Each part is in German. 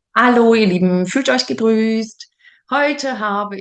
Hallo, ihr Lieben, fühlt euch gegrüßt. Heute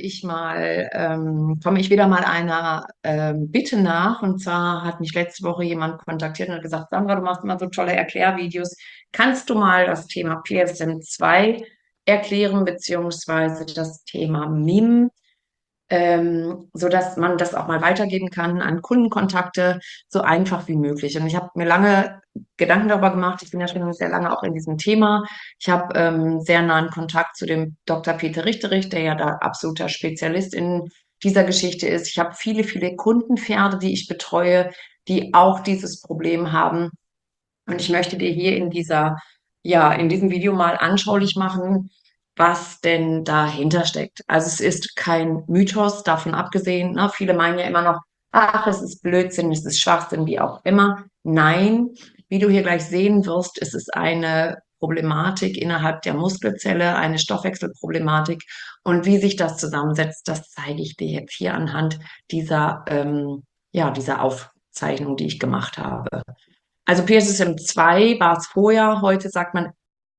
komme ich wieder mal einer Bitte nach. Und zwar hat mich letzte Woche jemand kontaktiert und hat gesagt, Sandra, du machst immer so tolle Erklärvideos. Kannst du mal das Thema PSM2 erklären, beziehungsweise das Thema MIM? So dass man das auch mal weitergeben kann an Kundenkontakte, so einfach wie möglich. Und ich habe mir lange Gedanken darüber gemacht. Ich bin ja schon sehr lange auch in diesem Thema. Ich habe sehr nahen Kontakt zu dem Dr. Peter Richterich, der ja da absoluter Spezialist in dieser Geschichte ist. Ich habe viele, viele Kundenpferde, die ich betreue, die auch dieses Problem haben. Und ich möchte dir hier in diesem Video mal anschaulich machen, was denn dahinter steckt. Also es ist kein Mythos, davon abgesehen. Ne? Viele meinen ja immer noch, ach, es ist Blödsinn, es ist Schwachsinn, wie auch immer. Nein, wie du hier gleich sehen wirst, es ist eine Problematik innerhalb der Muskelzelle, eine Stoffwechselproblematik. Und wie sich das zusammensetzt, das zeige ich dir jetzt hier anhand dieser Aufzeichnung, die ich gemacht habe. Also PSSM2 war es vorher, heute sagt man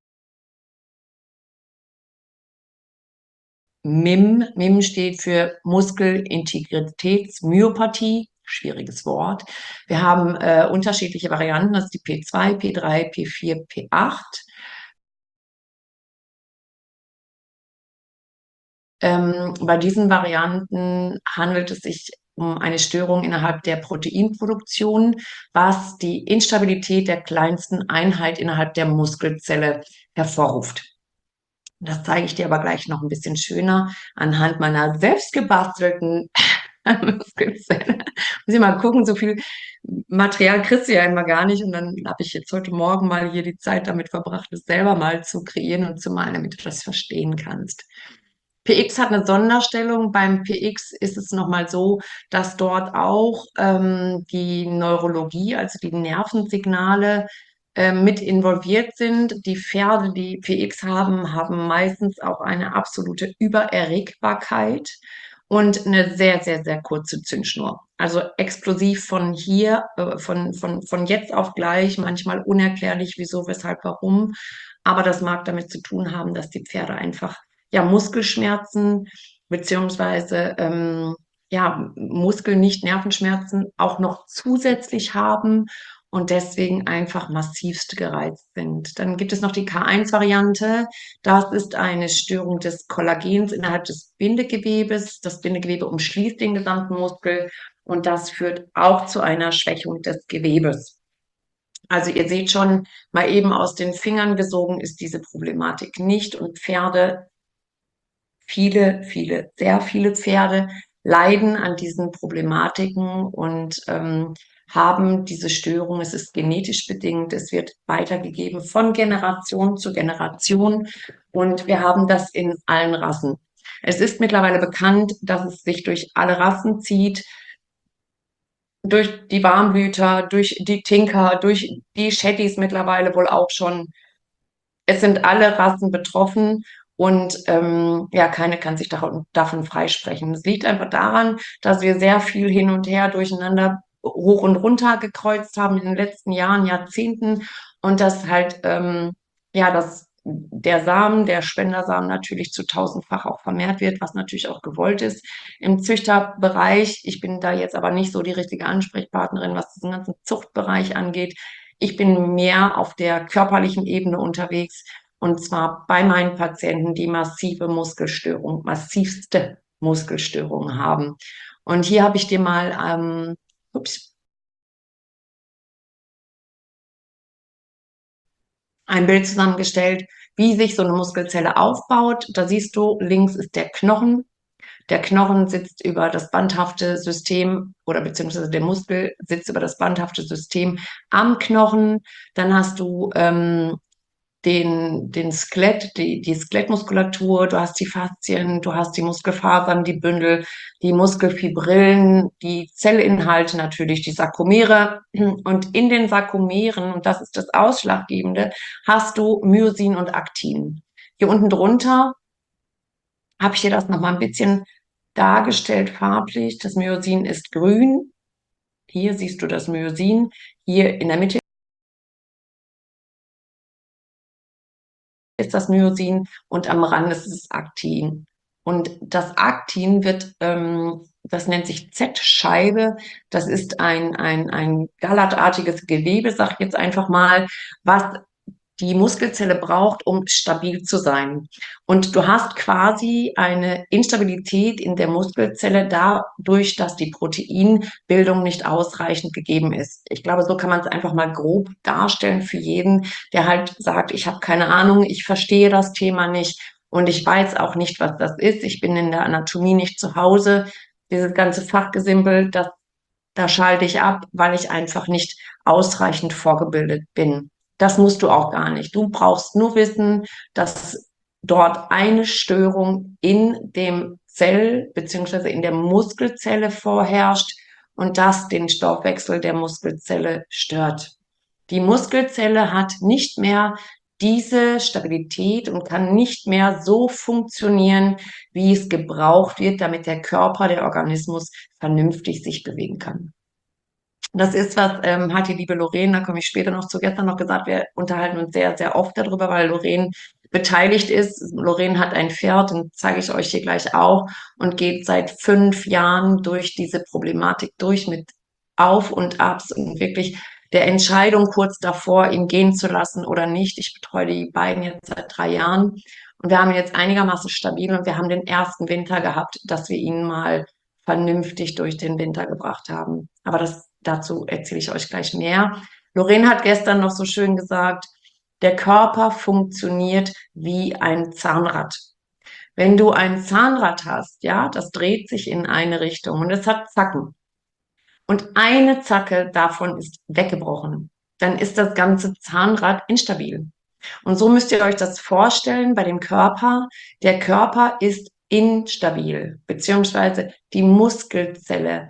MIM. MIM steht für Muskelintegritätsmyopathie, schwieriges Wort. Wir haben unterschiedliche Varianten, das ist die P2, P3, P4, P8. Bei diesen Varianten handelt es sich um eine Störung innerhalb der Proteinproduktion, was die Instabilität der kleinsten Einheit innerhalb der Muskelzelle hervorruft. Das zeige ich dir aber gleich noch ein bisschen schöner anhand meiner selbstgebastelten Muskelzelle. Muss ich mal gucken, so viel Material kriegst du ja immer gar nicht. Und dann habe ich jetzt heute Morgen mal hier die Zeit damit verbracht, es selber mal zu kreieren und zu malen, damit du das verstehen kannst. PX hat eine Sonderstellung. Beim PX ist es nochmal so, dass dort auch die Neurologie, also die Nervensignale, mit involviert sind. Die Pferde, die PX haben, haben meistens auch eine absolute Übererregbarkeit und eine sehr, sehr, sehr kurze Zündschnur. Also explosiv von jetzt auf gleich, manchmal unerklärlich, wieso, weshalb, warum. Aber das mag damit zu tun haben, dass die Pferde einfach ja Muskelschmerzen beziehungsweise Muskel, nicht Nervenschmerzen auch noch zusätzlich haben und deswegen einfach massivst gereizt sind. Dann gibt es noch die K1-Variante. Das ist eine Störung des Kollagens innerhalb des Bindegewebes. Das Bindegewebe umschließt den gesamten Muskel und das führt auch zu einer Schwächung des Gewebes. Also ihr seht schon, mal eben aus den Fingern gesogen ist diese Problematik nicht und Pferde, sehr viele Pferde leiden an diesen Problematiken und haben diese Störung. Es ist genetisch bedingt, es wird weitergegeben von Generation zu Generation und wir haben das in allen Rassen. Es ist mittlerweile bekannt, dass es sich durch alle Rassen zieht, durch die Warmblüter, durch die Tinker, durch die Shetties mittlerweile wohl auch schon. Es sind alle Rassen betroffen und ja, keine kann sich davon freisprechen. Es liegt einfach daran, dass wir sehr viel hin und her durcheinander hoch und runter gekreuzt haben in den letzten Jahren, Jahrzehnten und dass halt der Samen, der Spendersamen natürlich zu tausendfach auch vermehrt wird, was natürlich auch gewollt ist im Züchterbereich. Ich bin da jetzt aber nicht so die richtige Ansprechpartnerin, was diesen ganzen Zuchtbereich angeht. Ich bin mehr auf der körperlichen Ebene unterwegs und zwar bei meinen Patienten, die massivste Muskelstörungen haben. Und hier habe ich dir mal, ups, ein Bild zusammengestellt, wie sich so eine Muskelzelle aufbaut. Da siehst du, links ist der Knochen. Der Knochen sitzt über das bandhafte System oder beziehungsweise der Muskel sitzt über das bandhafte System am Knochen. Dann hast du den Skelett, die Skelettmuskulatur, du hast die Faszien, du hast die Muskelfasern, die Bündel, die Muskelfibrillen, die Zellinhalte natürlich, die Sarkomere. Und in den Sarkomeren, und das ist das Ausschlaggebende, hast du Myosin und Aktin. Hier unten drunter habe ich dir das nochmal ein bisschen dargestellt farblich. Das Myosin ist grün. Hier siehst du das Myosin. Hier in der Mitte ist das Myosin und am Rand ist es Aktin. Und das Aktin wird, das nennt sich Z-Scheibe. Das ist ein gallertartiges Gewebe, sag ich jetzt einfach mal, was die Muskelzelle braucht, um stabil zu sein. Und du hast quasi eine Instabilität in der Muskelzelle dadurch, dass die Proteinbildung nicht ausreichend gegeben ist. Ich glaube, so kann man es einfach mal grob darstellen für jeden, der halt sagt, ich habe keine Ahnung, ich verstehe das Thema nicht und ich weiß auch nicht, was das ist. Ich bin in der Anatomie nicht zu Hause. Dieses ganze Fachgesimpel, da schalte ich ab, weil ich einfach nicht ausreichend vorgebildet bin. Das musst du auch gar nicht. Du brauchst nur wissen, dass dort eine Störung in dem Zell beziehungsweise in der Muskelzelle vorherrscht und das den Stoffwechsel der Muskelzelle stört. Die Muskelzelle hat nicht mehr diese Stabilität und kann nicht mehr so funktionieren, wie es gebraucht wird, damit der Körper, der Organismus vernünftig sich bewegen kann. Das ist was, hat die liebe Lorraine, da komme ich später noch zu, gestern noch gesagt, wir unterhalten uns sehr, sehr oft darüber, weil Lorraine beteiligt ist. Lorraine hat ein Pferd, den zeige ich euch hier gleich auch, und geht seit 5 Jahren durch diese Problematik durch mit Auf und Abs und wirklich der Entscheidung kurz davor, ihn gehen zu lassen oder nicht. Ich betreue die beiden jetzt seit 3 Jahren und wir haben ihn jetzt einigermaßen stabil und wir haben den ersten Winter gehabt, dass wir ihn mal vernünftig durch den Winter gebracht haben. Aber dazu erzähle ich euch gleich mehr. Lorraine hat gestern noch so schön gesagt, der Körper funktioniert wie ein Zahnrad. Wenn du ein Zahnrad hast, ja, das dreht sich in eine Richtung und es hat Zacken. Und eine Zacke davon ist weggebrochen. Dann ist das ganze Zahnrad instabil. Und so müsst ihr euch das vorstellen bei dem Körper. Der Körper ist instabil, beziehungsweise die Muskelzelle,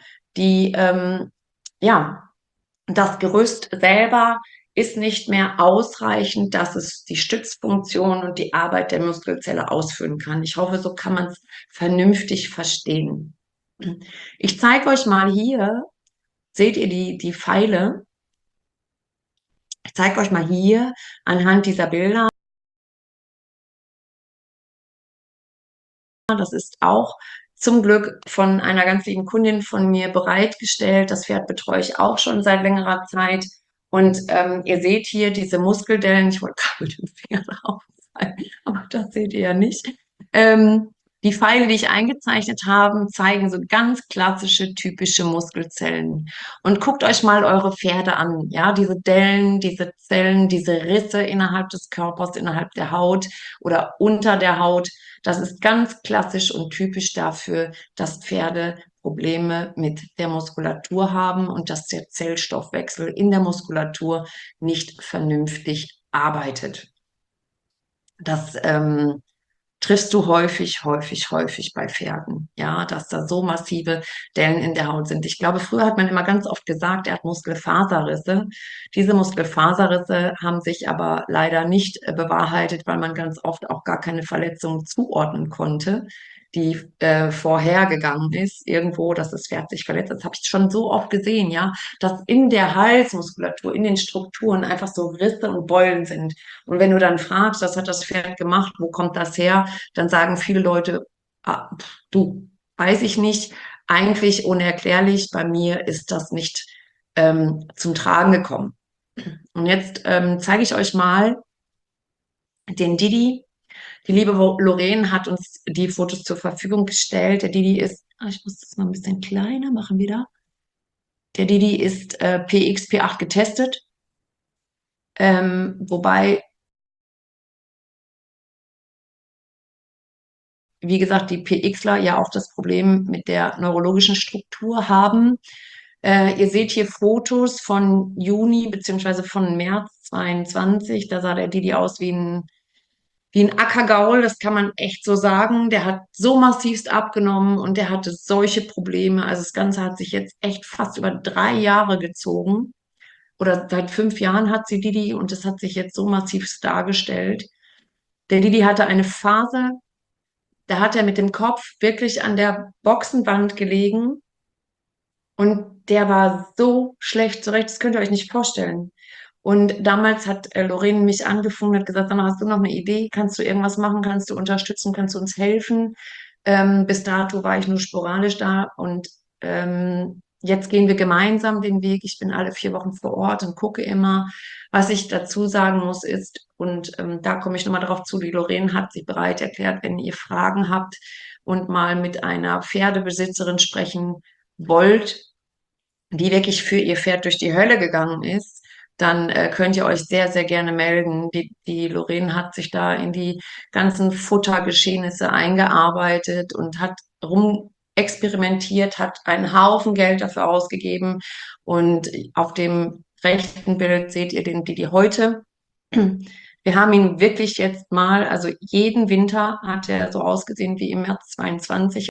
ja, das Gerüst selber ist nicht mehr ausreichend, dass es die Stützfunktion und die Arbeit der Muskelzelle ausführen kann. Ich hoffe, so kann man es vernünftig verstehen. Ich zeige euch mal hier, seht ihr die Pfeile? Ich zeige euch mal hier anhand dieser Bilder. Das ist auch zum Glück von einer ganz lieben Kundin von mir bereitgestellt. Das Pferd betreue ich auch schon seit längerer Zeit. Und ihr seht hier diese Muskeldellen. Ich wollte gerade mit dem Finger drauf zeigen, aber das seht ihr ja nicht. Die Pfeile, die ich eingezeichnet habe, zeigen so ganz klassische, typische Muskelzellen. Und guckt euch mal eure Pferde an. Ja, diese Dellen, diese Zellen, diese Risse innerhalb des Körpers, innerhalb der Haut oder unter der Haut. Das ist ganz klassisch und typisch dafür, dass Pferde Probleme mit der Muskulatur haben und dass der Zellstoffwechsel in der Muskulatur nicht vernünftig arbeitet. Das triffst du häufig bei Pferden, ja, dass da so massive Dellen in der Haut sind. Ich glaube, früher hat man immer ganz oft gesagt, er hat Muskelfaserrisse. Diese Muskelfaserrisse haben sich aber leider nicht bewahrheitet, weil man ganz oft auch gar keine Verletzung zuordnen konnte, die vorhergegangen ist, irgendwo, dass das Pferd sich verletzt hat. Das habe ich schon so oft gesehen, ja, dass in der Halsmuskulatur, in den Strukturen einfach so Risse und Beulen sind. Und wenn du dann fragst, was hat das Pferd gemacht, wo kommt das her, dann sagen viele Leute, ah, du, weiß ich nicht, eigentlich unerklärlich, bei mir ist das nicht zum Tragen gekommen. Und jetzt zeige ich euch mal den Didi. Die liebe Lorraine hat uns die Fotos zur Verfügung gestellt. Der Didi ist, ich muss das mal ein bisschen kleiner machen wieder. Der Didi ist PX, P8 getestet, wobei, wie gesagt, die PXler ja auch das Problem mit der neurologischen Struktur haben. Ihr seht hier Fotos von Juni beziehungsweise von März 22. Da sah der Didi aus wie ein Ackergaul, das kann man echt so sagen. Der hat so massivst abgenommen und der hatte solche Probleme. Also das Ganze hat sich jetzt echt fast über 3 Jahre gezogen. Oder seit 5 Jahren hat sie Didi und das hat sich jetzt so massivst dargestellt. Der Didi hatte eine Phase, da hat er mit dem Kopf wirklich an der Boxenwand gelegen und der war so schlecht zurecht, das könnt ihr euch nicht vorstellen. Und damals hat Lorraine mich angefangen und hat gesagt, sag mal, hast du noch eine Idee? Kannst du irgendwas machen? Kannst du unterstützen? Kannst du uns helfen? Bis dato war ich nur sporadisch da und jetzt gehen wir gemeinsam den Weg. Ich bin alle 4 Wochen vor Ort und gucke immer. Was ich dazu sagen muss ist, und da komme ich nochmal darauf zu, die Lorraine hat sich bereit erklärt, wenn ihr Fragen habt und mal mit einer Pferdebesitzerin sprechen wollt, die wirklich für ihr Pferd durch die Hölle gegangen ist, dann könnt ihr euch sehr, sehr gerne melden. Die Lorraine hat sich da in die ganzen Futtergeschehnisse eingearbeitet und hat rumexperimentiert, hat einen Haufen Geld dafür ausgegeben. Und auf dem rechten Bild seht ihr den Didi heute. Wir haben ihn wirklich jetzt mal, also jeden Winter hat er so ausgesehen wie im März 22.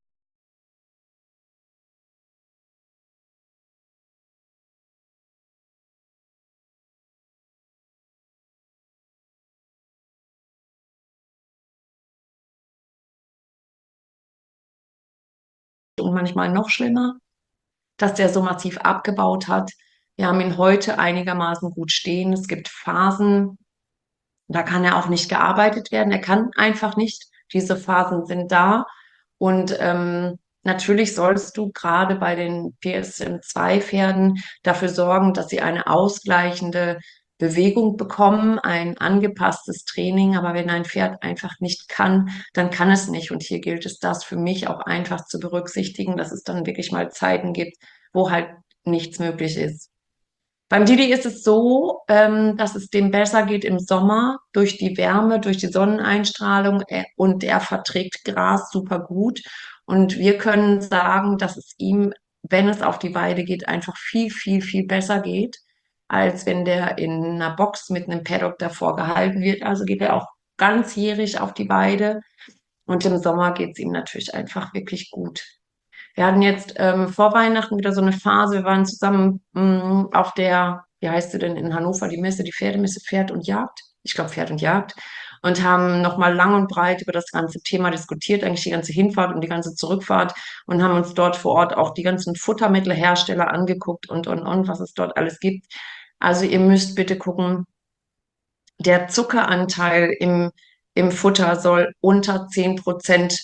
Und manchmal noch schlimmer, dass der so massiv abgebaut hat. Wir haben ihn heute einigermaßen gut stehen. Es gibt Phasen, da kann er auch nicht gearbeitet werden. Er kann einfach nicht. Diese Phasen sind da. Und natürlich sollst du gerade bei den PSM2-Pferden dafür sorgen, dass sie eine ausgleichende Bewegung bekommen, ein angepasstes Training. Aber wenn ein Pferd einfach nicht kann, dann kann es nicht. Und hier gilt es, das für mich auch einfach zu berücksichtigen, dass es dann wirklich mal Zeiten gibt, wo halt nichts möglich ist. Beim Didi ist es so, dass es dem besser geht im Sommer durch die Wärme, durch die Sonneneinstrahlung und er verträgt Gras super gut. Und wir können sagen, dass es ihm, wenn es auf die Weide geht, einfach viel, viel, viel besser geht, als wenn der in einer Box mit einem Paddock davor gehalten wird. Also geht er auch ganzjährig auf die Weide und im Sommer geht es ihm natürlich einfach wirklich gut. Wir hatten jetzt vor Weihnachten wieder so eine Phase. Wir waren zusammen auf der, wie heißt sie denn in Hannover, die Messe, die Pferdemesse Pferd und Jagd. Ich glaube Pferd und Jagd. Und haben nochmal lang und breit über das ganze Thema diskutiert, eigentlich die ganze Hinfahrt und die ganze Zurückfahrt und haben uns dort vor Ort auch die ganzen Futtermittelhersteller angeguckt und, was es dort alles gibt. Also ihr müsst bitte gucken, der Zuckeranteil im Futter soll unter 10%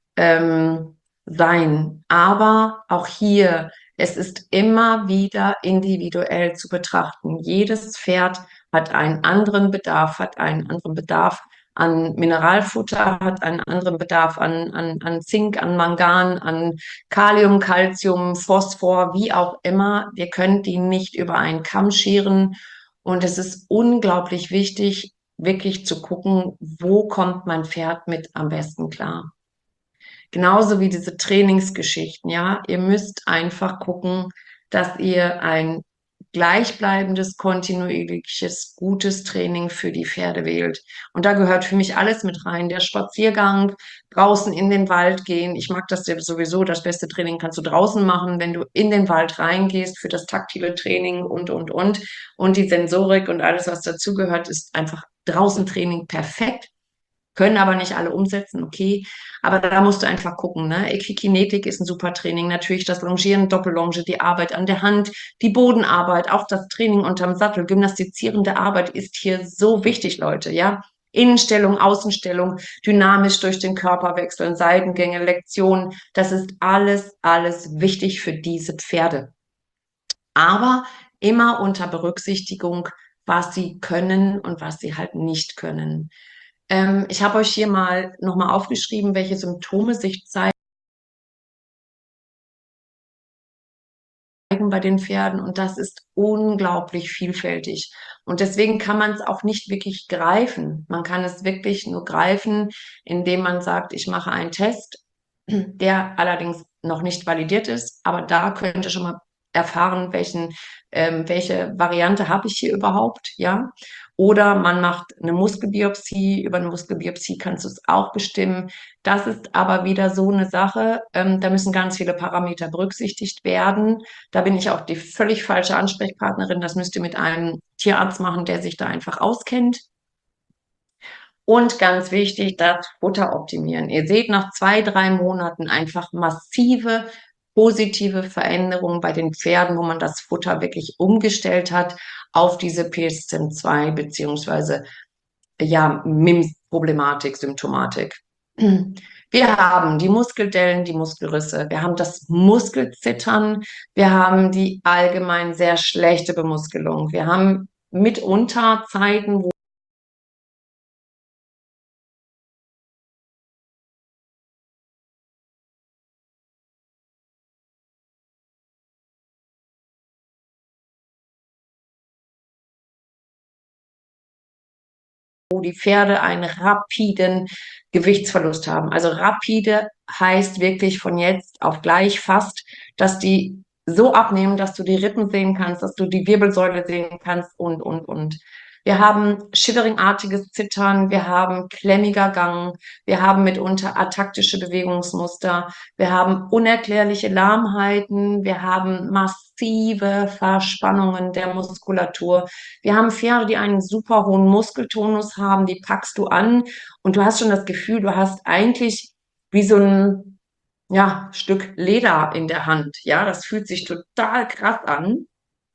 sein. Aber auch hier, es ist immer wieder individuell zu betrachten. Jedes Pferd hat einen anderen Bedarf, hat einen anderen Bedarf an Mineralfutter, hat einen anderen Bedarf an Zink, an Mangan, an Kalium, Calcium, Phosphor, wie auch immer. Wir können die nicht über einen Kamm scheren. Und es ist unglaublich wichtig, wirklich zu gucken, wo kommt mein Pferd mit am besten klar. Genauso wie diese Trainingsgeschichten, ja. Ihr müsst einfach gucken, dass ihr ein gleichbleibendes, kontinuierliches, gutes Training für die Pferde wählt. Und da gehört für mich alles mit rein. Der Spaziergang, draußen in den Wald gehen. Ich mag das ja sowieso. Das beste Training kannst du draußen machen, wenn du in den Wald reingehst für das taktile Training und. Und die Sensorik und alles, was dazugehört, ist einfach draußen Training perfekt. Können aber nicht alle umsetzen, okay. Aber da musst du einfach gucken, ne? Equikinetik ist ein super Training. Natürlich das Longieren, Doppellonge, die Arbeit an der Hand, die Bodenarbeit, auch das Training unterm Sattel, gymnastizierende Arbeit ist hier so wichtig, Leute, ja. Innenstellung, Außenstellung, dynamisch durch den Körper wechseln, Seitengänge, Lektionen, das ist alles, alles wichtig für diese Pferde. Aber immer unter Berücksichtigung, was sie können und was sie halt nicht können. Ich habe euch hier mal nochmal aufgeschrieben, welche Symptome sich zeigen bei den Pferden und das ist unglaublich vielfältig. Und deswegen kann man es auch nicht wirklich greifen. Man kann es wirklich nur greifen, indem man sagt, ich mache einen Test, der allerdings noch nicht validiert ist, aber da könnt ihr schon mal erfahren, welche Variante habe ich hier überhaupt, ja. Oder man macht eine Muskelbiopsie. Über eine Muskelbiopsie kannst du es auch bestimmen. Das ist aber wieder so eine Sache. Da müssen ganz viele Parameter berücksichtigt werden. Da bin ich auch die völlig falsche Ansprechpartnerin. Das müsst ihr mit einem Tierarzt machen, der sich da einfach auskennt. Und ganz wichtig, das Futter optimieren. Ihr seht nach 2, 3 Monaten einfach massive positive Veränderung bei den Pferden, wo man das Futter wirklich umgestellt hat auf diese PSCM2 beziehungsweise ja, MIM-Problematik, Symptomatik. Wir haben die Muskeldellen, die Muskelrisse, wir haben das Muskelzittern, wir haben die allgemein sehr schlechte Bemuskelung, wir haben mitunter Zeiten, wo die Pferde einen rapiden Gewichtsverlust haben. Also rapide heißt wirklich von jetzt auf gleich fast, dass die so abnehmen, dass du die Rippen sehen kannst, dass du die Wirbelsäule sehen kannst und. Wir haben Shivering-artiges Zittern, wir haben klemmiger Gang, wir haben mitunter ataktische Bewegungsmuster, wir haben unerklärliche Lahmheiten, wir haben massive Verspannungen der Muskulatur. Wir haben Pferde, die einen super hohen Muskeltonus haben, die packst du an und du hast schon das Gefühl, du hast eigentlich wie so ein ja, Stück Leder in der Hand. Ja, das fühlt sich total krass an.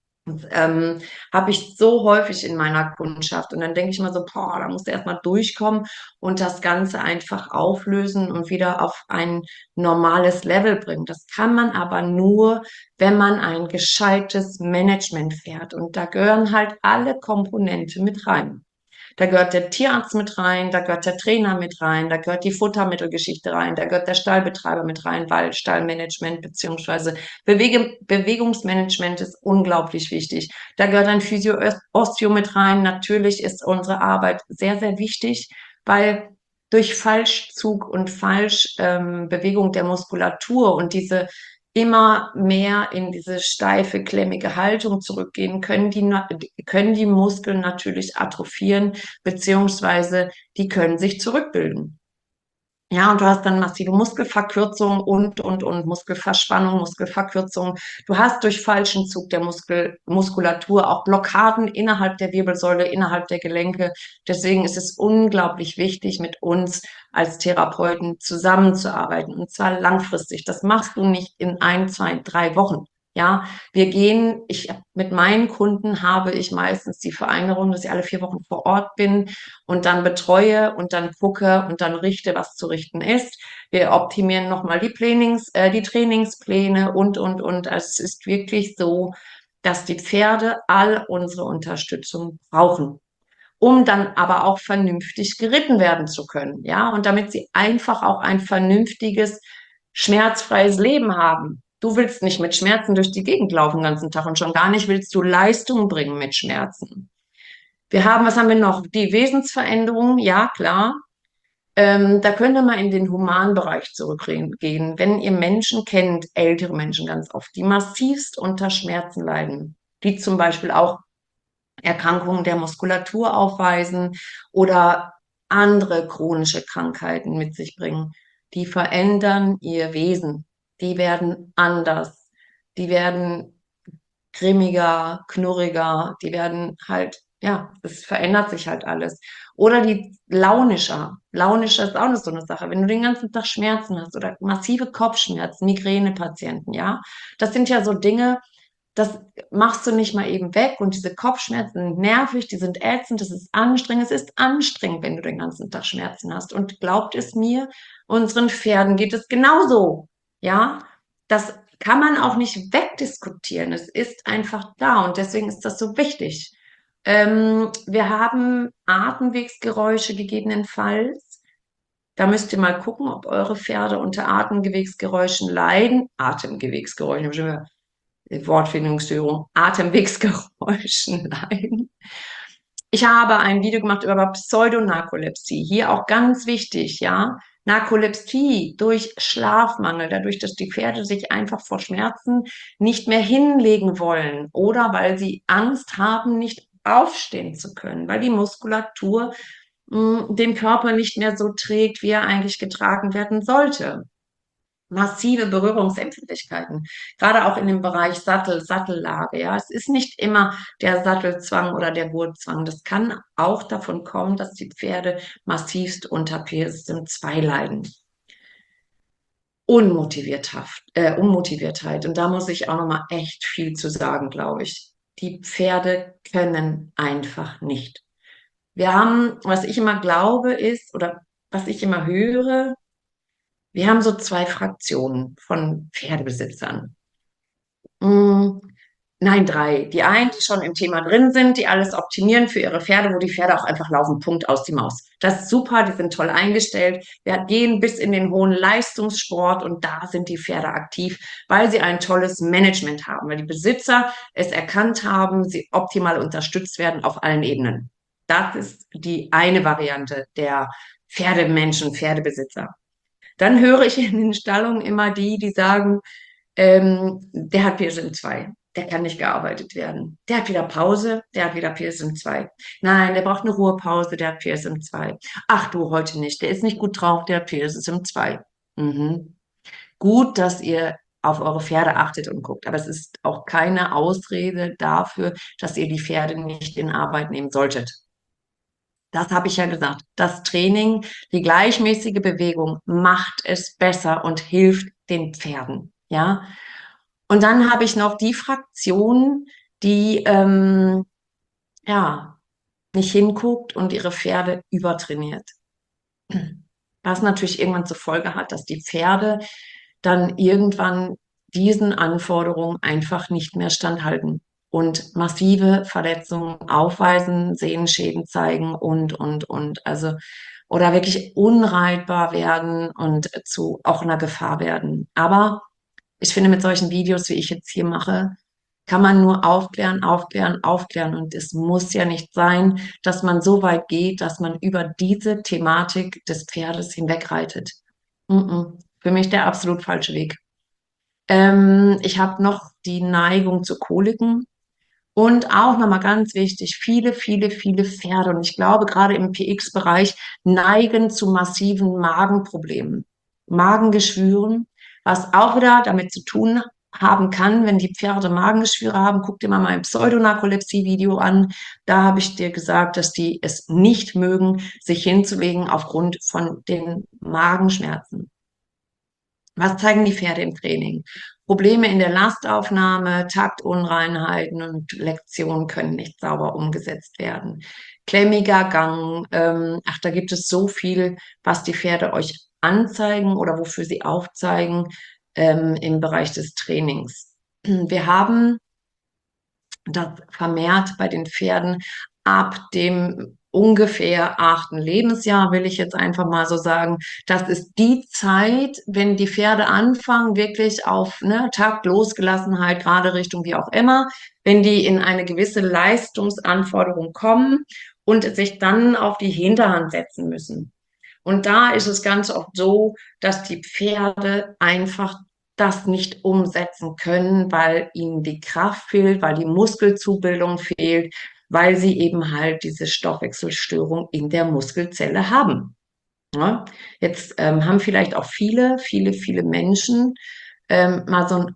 Habe ich so häufig in meiner Kundschaft. Und dann denke ich mal so, boah, da musst du erstmal durchkommen und das Ganze einfach auflösen und wieder auf ein normales Level bringen. Das kann man aber nur, wenn man ein gescheites Management fährt. Und da gehören halt alle Komponenten mit rein. Da gehört der Tierarzt mit rein, da gehört der Trainer mit rein, da gehört die Futtermittelgeschichte rein, da gehört der Stallbetreiber mit rein, weil Stallmanagement beziehungsweise Bewegungsmanagement ist unglaublich wichtig. Da gehört ein Physio-Osteo mit rein. Natürlich ist unsere Arbeit sehr, sehr wichtig, weil durch Falschzug und Falschbewegung der Muskulatur und diese immer mehr in diese steife, klemmige Haltung zurückgehen, können die Muskeln natürlich atrophieren, beziehungsweise die können sich zurückbilden. Ja, und du hast dann massive Muskelverkürzung und Muskelverspannung, Muskelverkürzung. Du hast durch falschen Zug der Muskulatur auch Blockaden innerhalb der Wirbelsäule, innerhalb der Gelenke. Deswegen ist es unglaublich wichtig, mit uns als Therapeuten zusammenzuarbeiten und zwar langfristig. Das machst du nicht in 1, 2, 3 Wochen. Ja, mit meinen Kunden habe ich meistens die Vereinbarung, dass ich alle 4 Wochen vor Ort bin und dann betreue und dann gucke und dann richte, was zu richten ist. Wir optimieren nochmal die Trainingspläne und. Also es ist wirklich so, dass die Pferde all unsere Unterstützung brauchen, um dann aber auch vernünftig geritten werden zu können. Ja, und damit sie einfach auch ein vernünftiges, schmerzfreies Leben haben. Du willst nicht mit Schmerzen durch die Gegend laufen den ganzen Tag und schon gar nicht willst du Leistung bringen mit Schmerzen. Was haben wir noch? Die Wesensveränderungen, ja, klar. Da könnt ihr mal in den Humanbereich zurückgehen. Wenn ihr Menschen kennt, ältere Menschen ganz oft, die massivst unter Schmerzen leiden, die zum Beispiel auch Erkrankungen der Muskulatur aufweisen oder andere chronische Krankheiten mit sich bringen, die verändern ihr Wesen. Die werden anders. Die werden grimmiger, knurriger, die werden halt, ja, es verändert sich halt alles. Oder die launischer. Launischer ist auch noch so eine Sache. Wenn du den ganzen Tag Schmerzen hast oder massive Kopfschmerzen, Migränepatienten, ja, das sind ja so Dinge, das machst du nicht mal eben weg und diese Kopfschmerzen sind nervig, die sind ätzend, das ist anstrengend. Es ist anstrengend, wenn du den ganzen Tag Schmerzen hast. Und glaubt es mir, unseren Pferden geht es genauso. Ja, das kann man auch nicht wegdiskutieren. Es ist einfach da und deswegen ist das so wichtig. Wir haben Atemwegsgeräusche gegebenenfalls. Da müsst ihr mal gucken, ob eure Pferde unter Atemwegsgeräuschen leiden. Atemwegsgeräusche, ich habe schon wieder Wortfindungsstörung, Atemwegsgeräuschen leiden. Ich habe ein Video gemacht über Pseudonarkolepsie. Hier auch ganz wichtig, ja. Narkolepsie durch Schlafmangel, dadurch, dass die Pferde sich einfach vor Schmerzen nicht mehr hinlegen wollen oder weil sie Angst haben, nicht aufstehen zu können, weil die Muskulatur den Körper nicht mehr so trägt, wie er eigentlich getragen werden sollte. Massive Berührungsempfindlichkeiten, gerade auch in dem Bereich Sattellage. Ja, es ist nicht immer der Sattelzwang oder der Gurtzwang. Das kann auch davon kommen, dass die Pferde massivst unter PSM2 leiden. Unmotiviertheit. Und da muss ich auch noch mal echt viel zu sagen, glaube ich. Die Pferde können einfach nicht. Wir haben, was ich immer glaube, ist, oder was ich immer höre, wir haben so zwei Fraktionen von Pferdebesitzern. Mm, Nein, drei. Die einen, die schon im Thema drin sind, die alles optimieren für ihre Pferde, wo die Pferde auch einfach laufen, Punkt aus die Maus. Das ist super, die sind toll eingestellt. Wir gehen bis in den hohen Leistungssport und da sind die Pferde aktiv, weil sie ein tolles Management haben, weil die Besitzer es erkannt haben, sie optimal unterstützt werden auf allen Ebenen. Das ist die eine Variante der Pferdemenschen, Pferdebesitzer. Dann höre ich in den Stallungen immer die, die sagen, der hat PSM 2. Der kann nicht gearbeitet werden. Der hat wieder Pause, der hat wieder PSM 2. Nein, der braucht eine Ruhepause, der hat PSM 2. Ach du, heute nicht. Der ist nicht gut drauf, der hat PSM 2. Mhm. Gut, dass ihr auf eure Pferde achtet und guckt. Aber es ist auch keine Ausrede dafür, dass ihr die Pferde nicht in Arbeit nehmen solltet. Das habe ich ja gesagt. Das Training, die gleichmäßige Bewegung macht es besser und hilft den Pferden. Ja. Und dann habe ich noch die Fraktion, die ja nicht hinguckt und ihre Pferde übertrainiert. Was natürlich irgendwann zur Folge hat, dass die Pferde dann irgendwann diesen Anforderungen einfach nicht mehr standhalten und massive Verletzungen aufweisen, Sehenschäden zeigen und. Also, oder wirklich unreitbar werden und zu auch einer Gefahr werden. Aber ich finde, mit solchen Videos, wie ich jetzt hier mache, kann man nur aufklären, aufklären, aufklären. Und es muss ja nicht sein, dass man so weit geht, dass man über diese Thematik des Pferdes hinwegreitet. Für mich der absolut falsche Weg. Ich habe noch die Neigung zu Koliken. Und auch nochmal ganz wichtig, viele Pferde, und ich glaube gerade im PX-Bereich, neigen zu massiven Magenproblemen, Magengeschwüren, was auch wieder damit zu tun haben kann, wenn die Pferde Magengeschwüre haben. Guck dir mal mein Pseudonarkolepsie-Video an. Da habe ich dir gesagt, dass die es nicht mögen, sich hinzulegen aufgrund von den Magenschmerzen. Was zeigen die Pferde im Training? Probleme in der Lastaufnahme, Taktunreinheiten und Lektionen können nicht sauber umgesetzt werden. Klemmiger Gang, ach, da gibt es so viel, was die Pferde euch anzeigen oder wofür sie aufzeigen im Bereich des Trainings. Wir haben das vermehrt bei den Pferden ab dem ungefähr 8. Lebensjahr, will ich jetzt einfach mal so sagen. Das ist die Zeit, wenn die Pferde anfangen, wirklich auf Takt, Losgelassenheit, gerade Richtung wie auch immer, wenn die in eine gewisse Leistungsanforderung kommen und sich dann auf die Hinterhand setzen müssen. Und da ist es ganz oft so, dass die Pferde einfach das nicht umsetzen können, weil ihnen die Kraft fehlt, weil die Muskelzubildung fehlt, weil sie eben halt diese Stoffwechselstörung in der Muskelzelle haben. Ja? Jetzt haben vielleicht auch viele Menschen mal so ein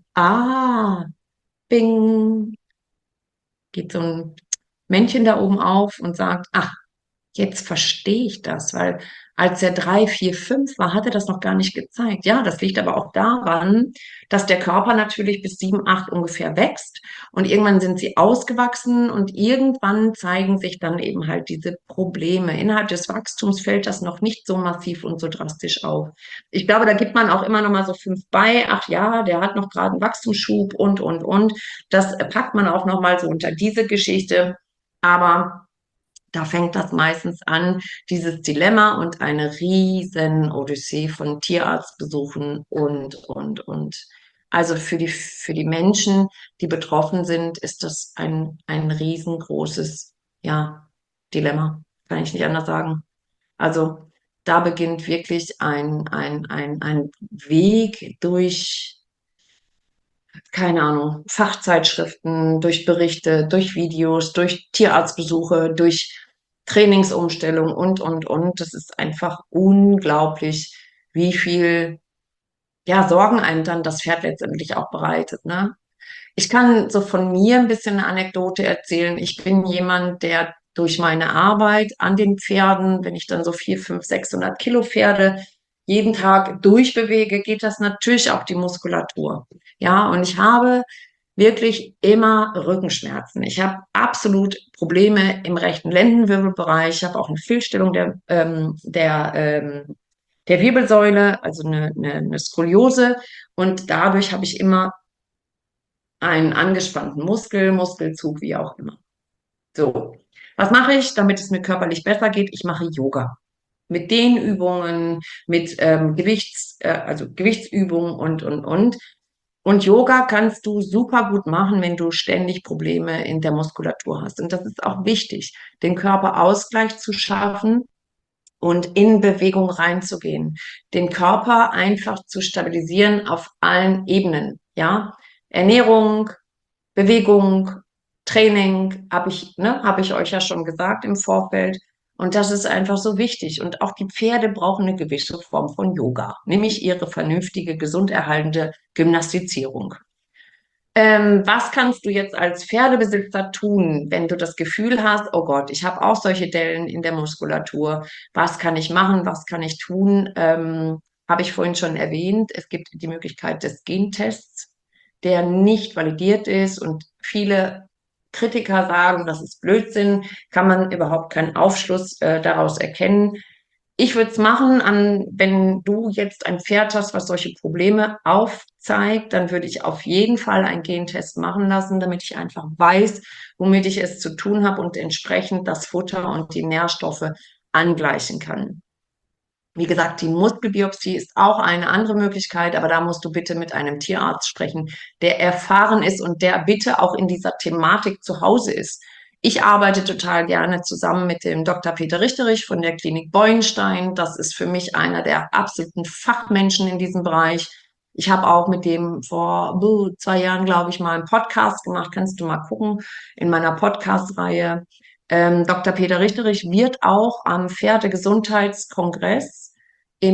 Bing, geht so ein Männchen da oben auf und sagt, ach, jetzt verstehe ich das, weil als er 3, 4, 5 war, hat er das noch gar nicht gezeigt. Ja, das liegt aber auch daran, dass der Körper natürlich bis 7, 8 ungefähr wächst und irgendwann sind sie ausgewachsen und irgendwann zeigen sich dann eben halt diese Probleme. Innerhalb des Wachstums fällt das noch nicht so massiv und so drastisch auf. Ich glaube, da gibt man auch immer noch mal so 5 bei. Ach ja, der hat noch gerade einen Wachstumsschub und. Das packt man auch noch mal so unter diese Geschichte. Aber da fängt das meistens an, dieses Dilemma und eine riesen Odyssee von Tierarztbesuchen und. Also für die Menschen, die betroffen sind, ist das ein riesengroßes, ja, Dilemma. Kann ich nicht anders sagen. Also da beginnt wirklich ein Weg durch, keine Ahnung, Fachzeitschriften, durch Berichte, durch Videos, durch Tierarztbesuche, durch Trainingsumstellung und. Das ist einfach unglaublich, wie viel, ja, Sorgen einem dann das Pferd letztendlich auch bereitet, ne? Ich kann so von mir ein bisschen eine Anekdote erzählen. Ich bin jemand, der durch meine Arbeit an den Pferden, wenn ich dann so 400, 500, 600 Kilo Pferde jeden Tag durchbewege, geht das natürlich auch die Muskulatur. Ja, und ich habe wirklich immer Rückenschmerzen. Ich habe absolut Probleme im rechten Lendenwirbelbereich. Ich habe auch eine Fehlstellung der Wirbelsäule, also eine Skoliose. Und dadurch habe ich immer einen angespannten Muskelzug, wie auch immer. So, was mache ich, damit es mir körperlich besser geht? Ich mache Yoga. Mit Dehnübungen, mit also Gewichtsübungen und. Und Yoga kannst du super gut machen, wenn du ständig Probleme in der Muskulatur hast. Und das ist auch wichtig, den Körperausgleich zu schaffen und in Bewegung reinzugehen, den Körper einfach zu stabilisieren auf allen Ebenen. Ja, Ernährung, Bewegung, Training, habe ich euch ja schon gesagt im Vorfeld. Und das ist einfach so wichtig. Und auch die Pferde brauchen eine gewisse Form von Yoga, nämlich ihre vernünftige, gesunderhaltende Gymnastizierung. Was kannst du jetzt als Pferdebesitzer tun, wenn du das Gefühl hast, oh Gott, ich habe auch solche Dellen in der Muskulatur. Was kann ich machen? Was kann ich tun? Habe ich vorhin schon erwähnt. Es gibt die Möglichkeit des Gentests, der nicht validiert ist und viele Kritiker sagen, das ist Blödsinn, kann man überhaupt keinen Aufschluss daraus erkennen. Ich würde es machen, wenn du jetzt ein Pferd hast, was solche Probleme aufzeigt, dann würde ich auf jeden Fall einen Gentest machen lassen, damit ich einfach weiß, womit ich es zu tun habe und entsprechend das Futter und die Nährstoffe angleichen kann. Wie gesagt, die Muskelbiopsie ist auch eine andere Möglichkeit, aber da musst du bitte mit einem Tierarzt sprechen, der erfahren ist und der bitte auch in dieser Thematik zu Hause ist. Ich arbeite total gerne zusammen mit dem Dr. Peter Richterich von der Klinik Beuenstein. Das ist für mich einer der absoluten Fachmenschen in diesem Bereich. Ich habe auch mit dem vor 2 Jahren, glaube ich, mal einen Podcast gemacht. Kannst du mal gucken in meiner Podcast-Reihe. Dr. Peter Richterich wird auch am Pferdegesundheitskongress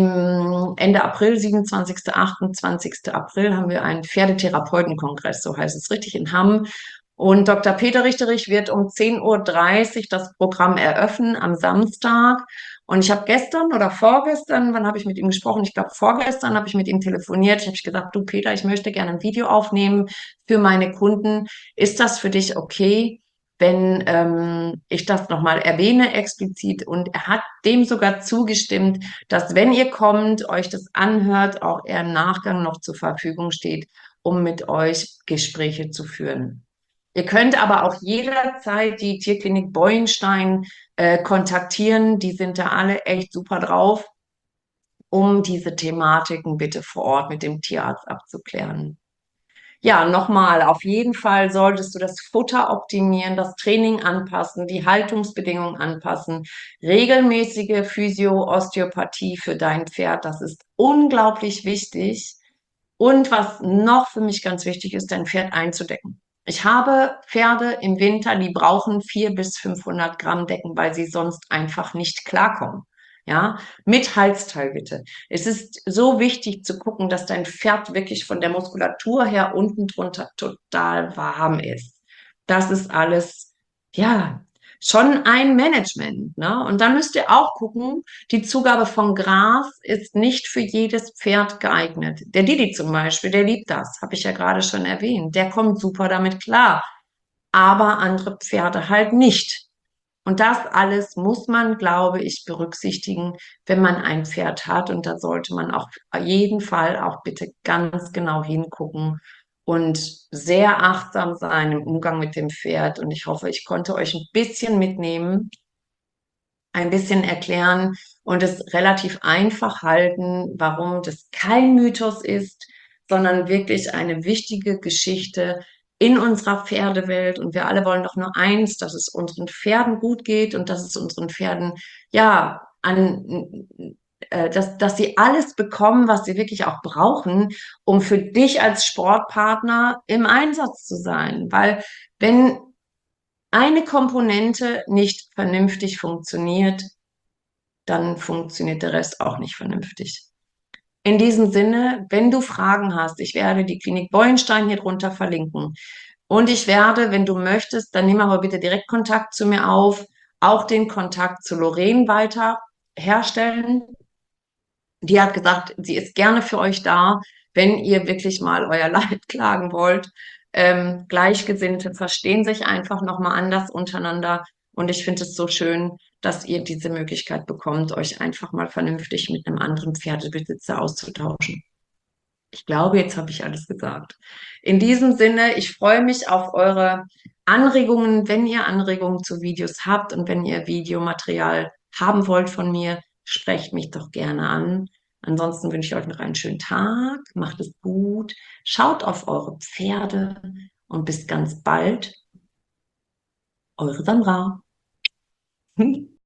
im Ende April, 27., 28. April, haben wir einen Pferdetherapeutenkongress, so heißt es richtig, in Hamm. Und Dr. Peter Richterich wird um 10:30 Uhr das Programm eröffnen am Samstag. Und ich habe gestern oder vorgestern, wann habe ich mit ihm gesprochen? Ich glaube, vorgestern habe ich mit ihm telefoniert. Ich habe gesagt, du Peter, ich möchte gerne ein Video aufnehmen für meine Kunden. Ist das für dich okay, wenn ich das nochmal erwähne explizit? Und er hat dem sogar zugestimmt, dass wenn ihr kommt, euch das anhört, auch er im Nachgang noch zur Verfügung steht, um mit euch Gespräche zu führen. Ihr könnt aber auch jederzeit die Tierklinik Beuenstein kontaktieren. Die sind da alle echt super drauf, um diese Thematiken bitte vor Ort mit dem Tierarzt abzuklären. Ja, nochmal, auf jeden Fall solltest du das Futter optimieren, das Training anpassen, die Haltungsbedingungen anpassen, regelmäßige Physio-Osteopathie für dein Pferd, das ist unglaublich wichtig. Und was noch für mich ganz wichtig ist, dein Pferd einzudecken. Ich habe Pferde im Winter, die brauchen 400 bis 500 Gramm Decken, weil sie sonst einfach nicht klarkommen. Ja, mit Halsteil bitte. Es ist so wichtig zu gucken, dass dein Pferd wirklich von der Muskulatur her unten drunter total warm ist. Das ist alles, ja, schon ein Management, ne? Und dann müsst ihr auch gucken, die Zugabe von Gras ist nicht für jedes Pferd geeignet. Der Didi zum Beispiel, der liebt das, habe ich ja gerade schon erwähnt. Der kommt super damit klar, aber andere Pferde halt nicht. Und das alles muss man, glaube ich, berücksichtigen, wenn man ein Pferd hat. Und da sollte man auf jeden Fall auch bitte ganz genau hingucken und sehr achtsam sein im Umgang mit dem Pferd. Und ich hoffe, ich konnte euch ein bisschen mitnehmen, ein bisschen erklären und es relativ einfach halten, warum das kein Mythos ist, sondern wirklich eine wichtige Geschichte in unserer Pferdewelt. Und wir alle wollen doch nur eins, dass es unseren Pferden gut geht und dass es unseren Pferden, ja, dass sie alles bekommen, was sie wirklich auch brauchen, um für dich als Sportpartner im Einsatz zu sein. Weil wenn eine Komponente nicht vernünftig funktioniert, dann funktioniert der Rest auch nicht vernünftig. In diesem Sinne, wenn du Fragen hast, ich werde die Klinik Beuenstein hier drunter verlinken. Und ich werde, wenn du möchtest, dann nimm aber bitte direkt Kontakt zu mir auf, auch den Kontakt zu Lorraine weiter herstellen. Die hat gesagt, sie ist gerne für euch da, wenn ihr wirklich mal euer Leid klagen wollt. Gleichgesinnte verstehen sich einfach nochmal anders untereinander. Und ich finde es so schön, dass ihr diese Möglichkeit bekommt, euch einfach mal vernünftig mit einem anderen Pferdebesitzer auszutauschen. Ich glaube, jetzt habe ich alles gesagt. In diesem Sinne, ich freue mich auf eure Anregungen. Wenn ihr Anregungen zu Videos habt und wenn ihr Videomaterial haben wollt von mir, sprecht mich doch gerne an. Ansonsten wünsche ich euch noch einen schönen Tag. Macht es gut. Schaut auf eure Pferde und bis ganz bald. Eure Sandra.